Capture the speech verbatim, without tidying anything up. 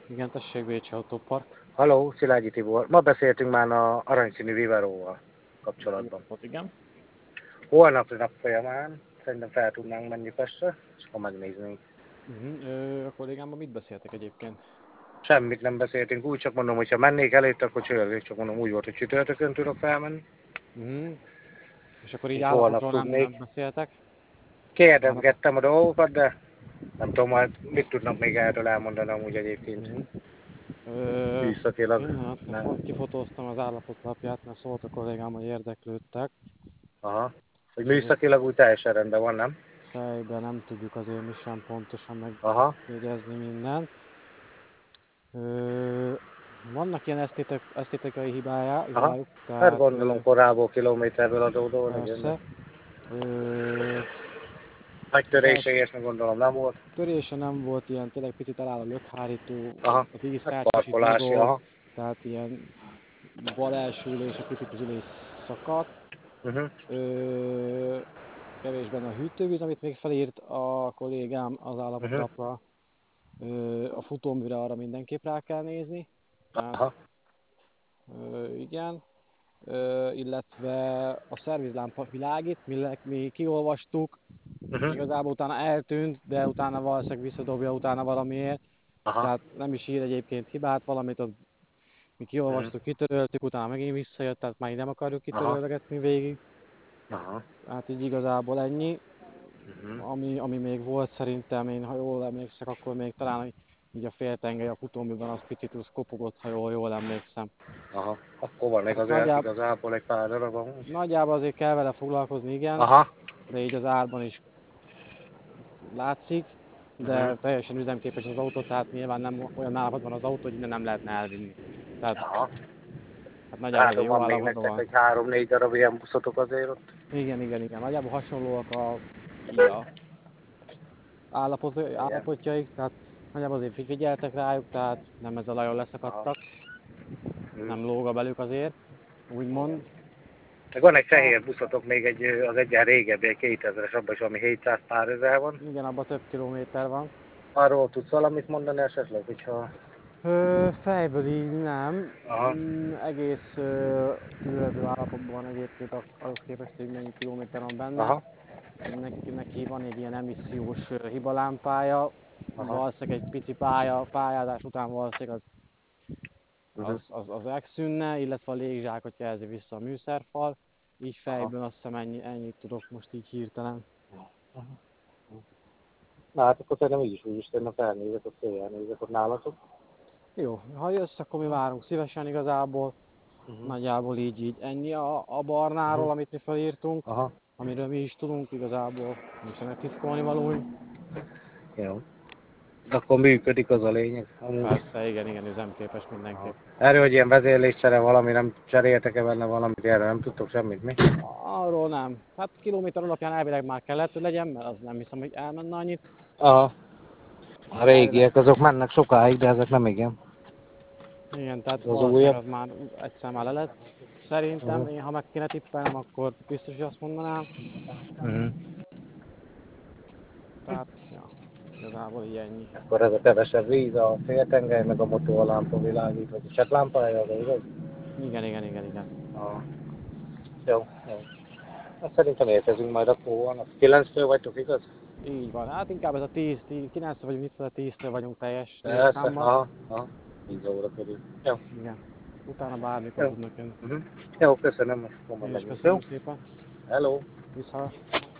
Igen, tessék, Bécsi Autópark. Halló, Szilágyi Tibor. Ma beszéltünk már a aranyszínű Viveróval kapcsolatban. Volt, igen. Holnapi nap folyamán szerintem fel tudnánk menni Pestre, és akkor megnéznénk. Uh-huh. Ö, a kollégámmal mit beszéltek egyébként? Semmit nem beszéltünk, úgy csak mondom, hogy ha mennék előtt, akkor csörgök, csak mondom, úgy volt, hogy csütörtökön tudok felmenni, Uh-huh. És akkor így és holnap állapotról nem, tudnék. nem beszéltek? Állapot. Kérdezgettem a dolgokat, de nem tudom, majd mit tudnak még erről elmondani amúgy egyébként Uh-huh. Ö, műszakilag. pillanat, mert Nem. pont kifotóztam az állapotlapját, mert szólt a kollégám, hogy érdeklődtek. Aha. Hogy És azért műszakilag úgy teljesen rendben van, nem? fejben nem tudjuk azért mi sem pontosan Aha. megjegyezni mindent. Ö, vannak ilyen esztétek, esztétikai hibája, Aha. hibájuk, Hát tehát ö, gondolom korából, kilométerből adódóan, igen. persze. Ö, Nagy az törése, első ilyesmi gondolom nem volt. törése nem volt ilyen, tényleg picit eláll a lökhárító, a, Aha, a víz hát felcsinsít parkolási, mozog, aha. tehát ilyen bal első ülés, egy picit az ülés szakadt. Uh-huh. Ö, kevés benne a hűtővíz, amit még felírt a kollégám az Uh-huh. állapotlapra. Ö, a futóműre arra mindenképp rá kell nézni. Tehát Aha. ö, igen. Ö, illetve a szervizlámpa világít, mi, mi kiolvastuk, Uh-huh. igazából utána eltűnt, de utána valószínűleg visszadobja utána valamiért. Aha. Tehát nem is ír egyébként hibát, valamit ott mi Uh-huh. kiolvastuk, kitöröltük, utána megint visszajött, tehát már így nem akarjuk Aha. kitörölgetni végig. Aha. Hát így igazából ennyi. Uh-huh. Ami, ami még volt szerintem, én ha jól emlékszek, akkor még talán így a féltengely a futóműben az picit az kopogott, ha jól, jól emlékszem. Aha. Akkor van még Tehát azért nagyjából, igazából egy pár darab amúgy. nagyjából azért kell vele foglalkozni, igen, Aha. de így az árban is látszik, Uh-huh. de teljesen üzemképes az autó, tehát nyilván nem olyan állapotban az autó, hogy innen nem lehetne elvinni. Tehát Aha. hát nagyjából Hát azért jó van még állapotban nektek van. egy három-négy darab ilyen buszotok azért ott. Igen, igen, igen. Nagyjából hasonlóak a, így a állapot, Igen. állapotjaik, tehát nagyjából azért figyeltek rájuk, tehát nem ezzel nagyon Aha. leszakadtak, Uh-huh. nem lóg a belük azért, úgymond. Meg van egy A, fehér buszotok, még egy, az egyen régebbi, egy kétezres, abban is valami hétszáz pár ezer van. igen, abban több kilométer van. Arról tudsz valamit mondani esetleg, hogyha... Ö, fejből így nem. Aha. Mm, egész ö, tűrhető állapotban van egyébként a- ahhoz képest, hogy mennyi kilométer van benne. Aha. Neki, neki van egy ilyen emissziós ö, hibalámpája, Aha. valószínűleg egy pici pálya, pályázás után valószínűleg az, Uh-huh. az, az, az megszűnne, illetve a légzsákot jelzi vissza a műszerfal. Így Aha. fejből azt hiszem ennyi, ennyit tudok most így hirtelen. Na hát akkor szerintem így is úgy is szerintem felnézek, ott féljelnézek ott nálatok. Jó, ha jössz, akkor mi várunk szívesen igazából. Uh-huh. Nagyjából így, így ennyi a, a barnáról, Uh-huh. amit mi felírtunk, Aha. amiről mi is tudunk igazából, nincsenek titkolni valóink. Jó. Akkor működik az a lényeg, amúgy. Persze, igen, igen, üzemképes Aha. mindenképp. Erről, hogy ilyen vezérléscsere valami, nem cseréltek-e benne valamit, erről nem tudtok semmit, mi? Arról nem. Hát kilométer alapján elvileg már kellett, hogy legyen, mert az nem hiszem, hogy elmenne annyit. Aha. A Elvileg, régiek azok mennek sokáig, de ezek nem igen. igen, tehát Az valószínűleg újabb. az már egyszer már le lett. Szerintem, Uh-huh. én ha meg kéne tippelnem, akkor biztos, hogy azt mondanám. Uh-huh. Tehát, ja, igazából így ennyi. Akkor ez a kevesebb víz, a féltengely, meg a motorlámpa világít, vagy a csetlámpája, az igaz? Igen, igen, igen, igen. Aha. Jó, jó. Hát szerintem érkezünk majd akkor holnap. kilenctől vagytok, igaz? Így van. Hát inkább ez a tíz, tíz kilenc vagyunk itt, fel a tíztől vagyunk teljes Persze, létszámmal. aha, aha. tíz óra körül. Jó, Igen. Utána bármikor jó. tudnak jönni. Uh-huh. Jó, köszönöm, most akkor majd Én is megyünk, jó? köszönöm szépen. Hello! Viszont.